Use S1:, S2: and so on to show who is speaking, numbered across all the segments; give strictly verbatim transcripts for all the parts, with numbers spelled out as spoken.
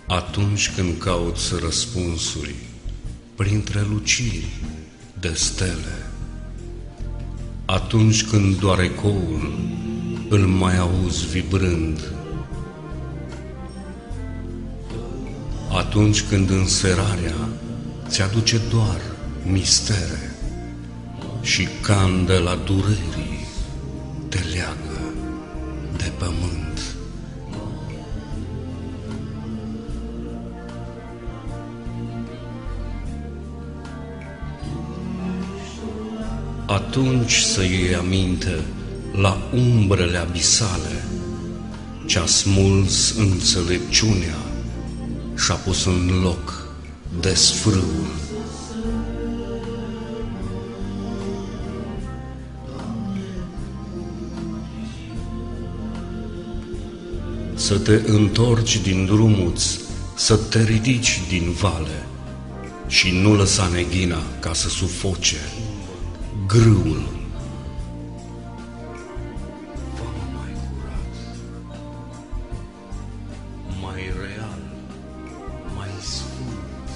S1: Atunci când cauți răspunsuri printre luciri de stele, atunci când doar ecoul îl mai auzi vibrând, atunci când înserarea ți-aduce doar mistere și candela durerii te leagă de pământ. Atunci să iei aminte la umbrele abisale ce-a smuls înțelepciunea și-a pus în loc desfrâul. Să te întorci din drumuț, să te ridici din vale și nu lăsa neghina ca să sufoce grâul. Fă-mă mai curat, mai real, mai sfânt,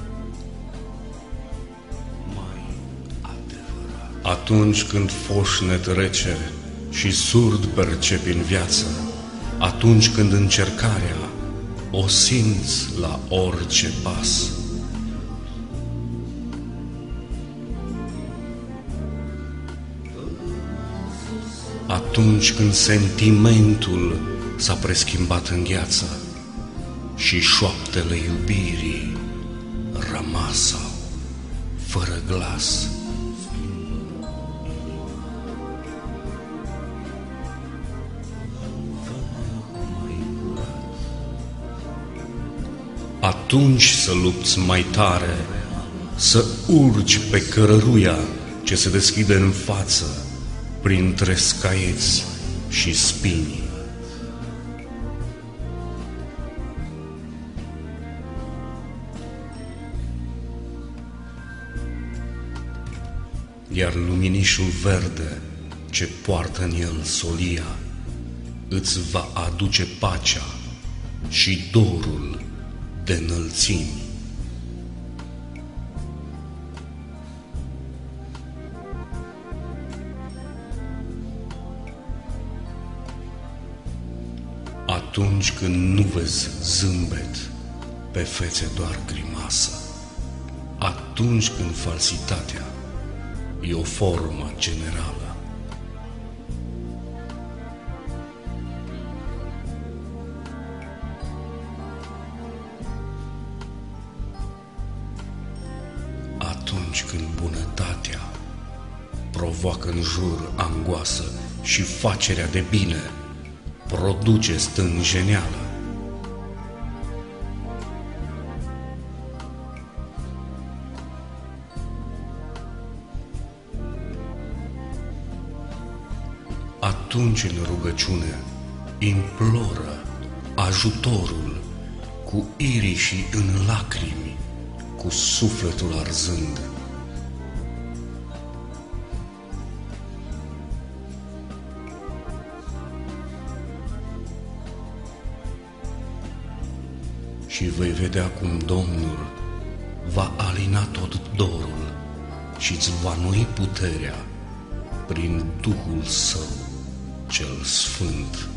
S1: mai adevărat. Atunci când foșnet rece și surd percepi în viață, atunci când încercarea o simți la orice pas, atunci când sentimentul s-a preschimbat în gheață și șoaptele iubirii rămasau fără glas, atunci să lupți mai tare, să urci pe cărăruia ce se deschide în față printre scaieți și spini. Iar luminișul verde ce poartă în el solia îți va aduce pacea și dorul de înălțimi. Atunci când nu vezi zâmbet, pe fețe doar grimasă, atunci când falsitatea e o formă generală, atunci când bunătatea provoacă în jur angoasă și facerea de bine produce stânjeneală, atunci în rugăciune imploră ajutorul cu irișii în lacrimi, cu sufletul arzând. Și vei vedea cum Domnul va alina tot dorul și îți va noi puterea prin Duhul Său cel Sfânt.